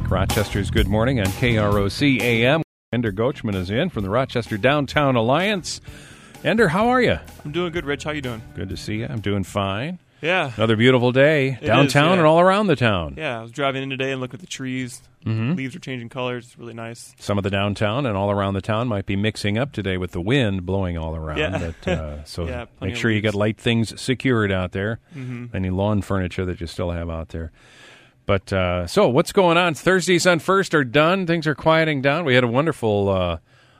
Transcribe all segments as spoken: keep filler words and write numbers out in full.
Rochester's Good Morning on K R O C A M. Ender Gochman is in from the Rochester Downtown Alliance. Ender, how are you? I'm doing good, Rich. How you doing? Good to see you. I'm doing fine. Yeah. Another beautiful day It downtown is, yeah. and all around the town. Yeah, I was driving in today and looking at the trees. Mm-hmm. Leaves are changing colors. It's really nice. Some of the downtown and all around the town might be mixing up today with the wind blowing all around. Yeah. But, uh, so Yeah, plenty make of sure you leaves. get light things secured out there. Mm-hmm. Any lawn furniture that you still have out there. But uh, so what's going on? Thursdays on First are done. Things are quieting down. We had a wonderful uh,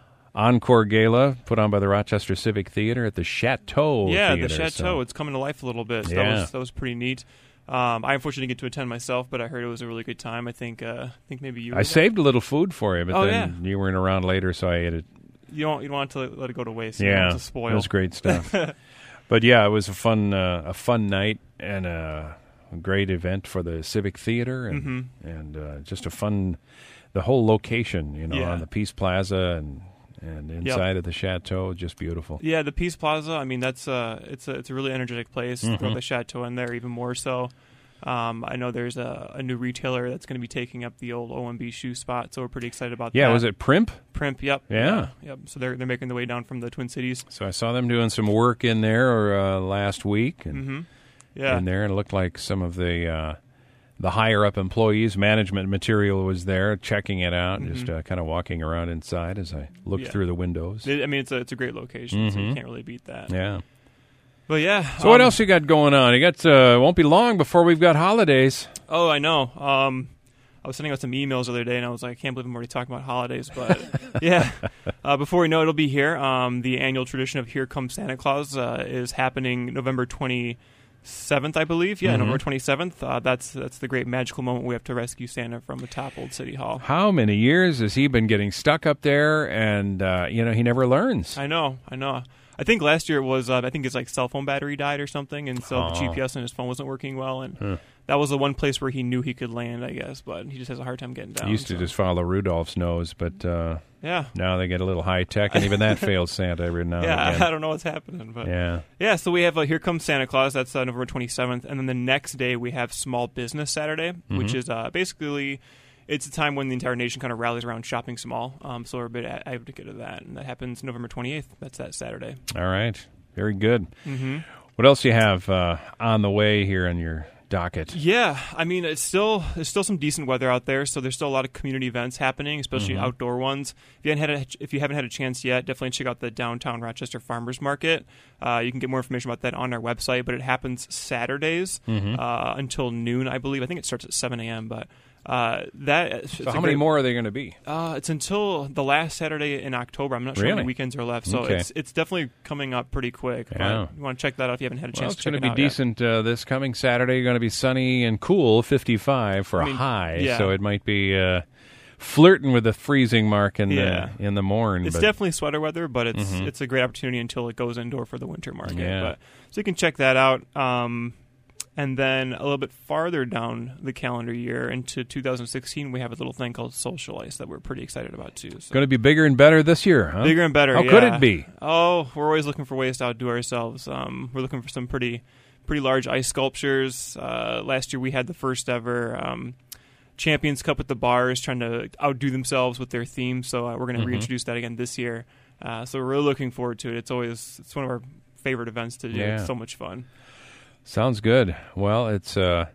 encore gala put on by the Rochester Civic Theater at the Chateau Yeah, Theater. the Chateau. So, It's coming to life a little bit. So Yeah. that was that was pretty neat. Um, I unfortunately didn't get to attend myself, but I heard it was a really good time. I think uh, I think maybe you. I were there. saved a little food for you, but Oh, then you weren't around later, so I ate it. You don't you don't want to let it go to waste. You don't Yeah, want it to spoil. it was great stuff. But yeah, it was a fun uh, a fun night and a great event for the Civic Theater, and Mm-hmm. and uh, just a fun the whole location, you know, Yeah. on the Peace Plaza and and inside of the Chateau, just beautiful. Yeah, the Peace Plaza. I mean, that's uh, it's a it's a really energetic place. Mhm. Throw the Chateau in there even more so. Um, I know there's a, a new retailer that's going to be taking up the old O M B shoe spot, so we're pretty excited about Yeah, that. was it Primp? Primp? Yep. Yeah. Yep. So they're they're making their way down from the Twin Cities. So I saw them doing some work in there uh, last week, and Mm-hmm. Yeah. in there, and it looked like some of the uh, the higher up employees, management material was there, checking it out, Mhm. just uh, kind of walking around inside as I looked Yeah. through the windows. It- I mean, it's a it's a great location, so you Mhm. can't really beat that. Yeah. But yeah. So what um, else you got going on? You got uh, won't be long before we've got holidays. Oh, I know. Um, I was sending out some emails the other day, and I was like, I can't believe I'm already talking about holidays. But yeah, uh, before we know it, it'll be here. Um, the annual tradition of Here Comes Santa Claus uh, is happening November twenty-seventh, I believe. Yeah, Mhm. November twenty-seventh. Uh, that's that's the great magical moment we have to rescue Santa from the top old City Hall. How many years has he been getting stuck up there? And uh, you know, he never learns. I know, I know. I think last year it was, uh, I think his like cell phone battery died or something, and so Oh. the G P S on his phone wasn't working well, and Huh. that was the one place where he knew he could land, I guess, but he just has a hard time getting down. He used to so. just follow Rudolph's nose, but uh, Yeah. now they get a little high tech, and even that fails Santa every now Yeah, and I again. don't know what's happening, but yeah. Yeah. So we have uh, Here Comes Santa Claus. That's uh, November twenty-seventh, and then the next day we have Small Business Saturday, which Mhm. is uh, basically it's a time when the entire nation kind of rallies around shopping small. Um, so we're a bit a- advocate of that, and that happens November twenty-eighth. That's that Saturday. All right. Very good. Mm-hmm. What else do you have uh, on the way here on your docket? Yeah, I mean, it's still there's still some decent weather out there, so there's still a lot of community events happening, especially Mhm. outdoor ones. If you haven't had a, if you haven't had a chance yet, definitely check out the downtown Rochester Farmers Market. Uh, you can get more information about that on our website, but it happens Saturdays Mhm. uh, until noon, I believe. I think it starts at seven a.m. But uh, that So how many more are there going to be? Uh, it's until the last Saturday in October. I'm not sure how Really? many weekends are left, so Okay. it's it's definitely coming up pretty quick. Yeah. But you want to check that out if you haven't had a Well, chance it's to going check to it be out yet. decent uh, this coming Saturday. Going to be sunny and cool, fifty-five for I a mean, high. yeah. So it might be uh, flirting with the freezing mark in Yeah. the in the morn. It's but definitely sweater weather, but it's Mhm. it's a great opportunity until it goes indoor for the winter market. Yeah. But, so you can check that out. Um, and then a little bit farther down the calendar year into two thousand sixteen, we have a little thing called Social Ice that we're pretty excited about too. So. going to be bigger and better this year, huh? Bigger and better. How yeah. could it be? Oh, we're always looking for ways to outdo ourselves. Um, we're looking for some pretty pretty large ice sculptures. Uh, last year we had the first ever um, Champions Cup at the bars, trying to outdo themselves with their theme. So uh, we're going to Mhm. reintroduce that again this year. Uh, so we're really looking forward to it. It's always it's one of our favorite events to do. Yeah. It's so much fun. Sounds good. Well, it's. Uh,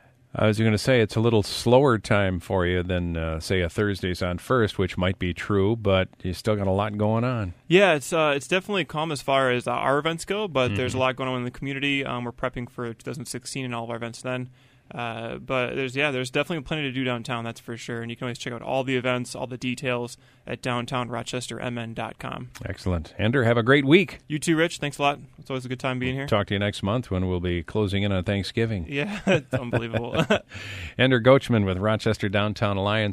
I was going to say it's a little slower time for you than, uh, say, a Thursdays on First, which might be true, but you still got a lot going on. Yeah, it's uh, it's definitely calm as far as uh, our events go, but there's a Mhm. lot going on in the community. Um, we're prepping for two thousand sixteen and all of our events then. Uh, but there's yeah, there's definitely plenty to do downtown, that's for sure. And you can always check out all the events, all the details at downtown rochester m n dot com. Excellent. Ender, have a great week. You too, Rich. Thanks a lot. It's always a good time being here. Talk to you next month when we'll be closing in on Thanksgiving. Yeah, it's unbelievable. Ender Gochman with Rochester Downtown Alliance.